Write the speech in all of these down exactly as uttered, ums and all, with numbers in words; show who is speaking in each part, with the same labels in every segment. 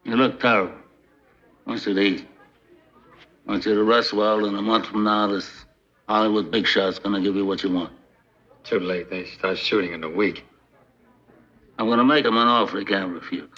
Speaker 1: You look terrible. I want you to eat. I want you to rest well, and a month from now, this Hollywood big shot's gonna give you what you want.
Speaker 2: Too late. They start shooting in a week.
Speaker 1: I'm gonna make him an offer he can't refuse.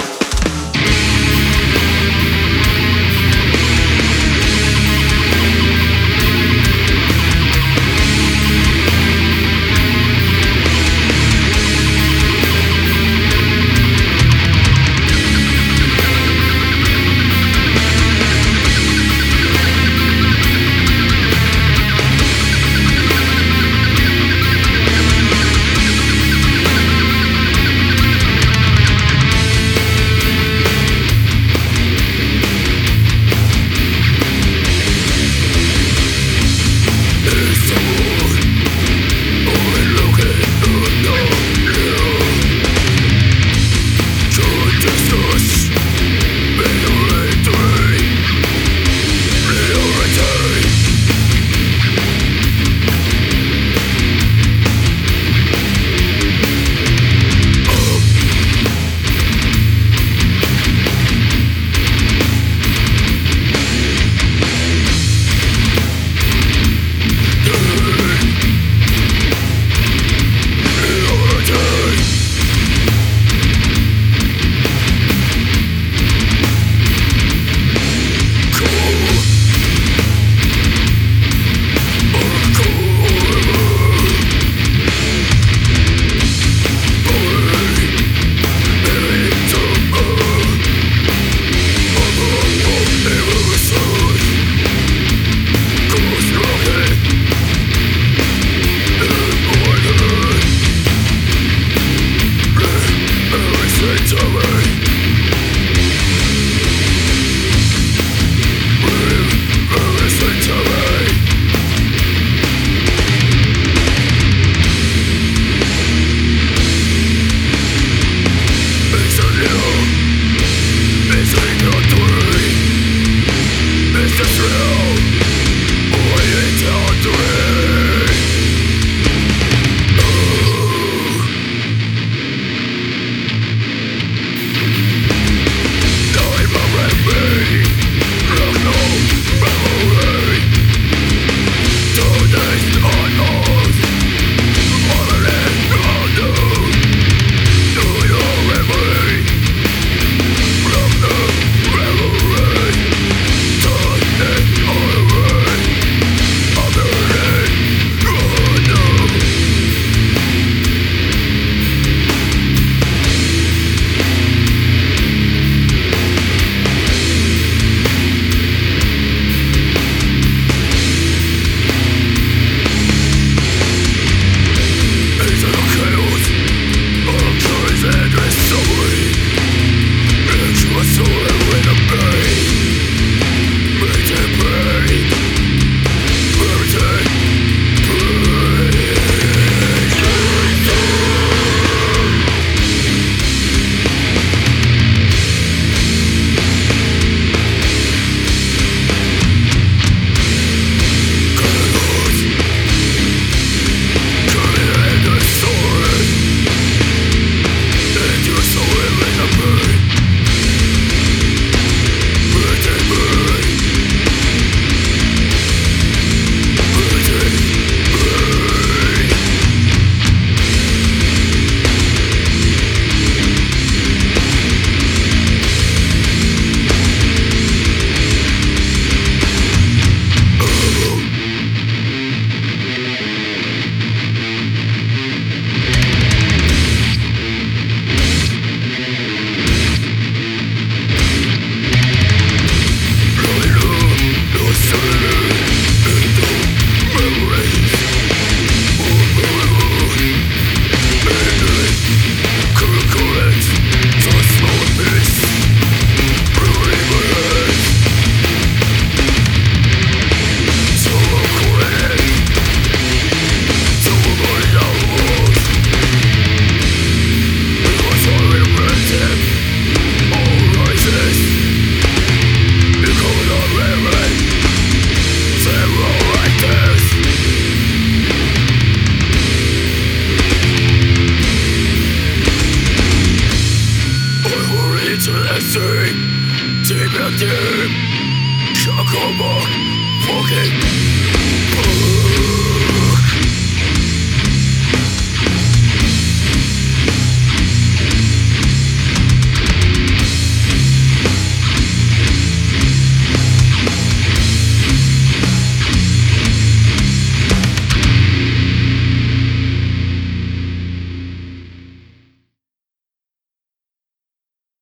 Speaker 3: to the sea. deep and deep. Shock over fucking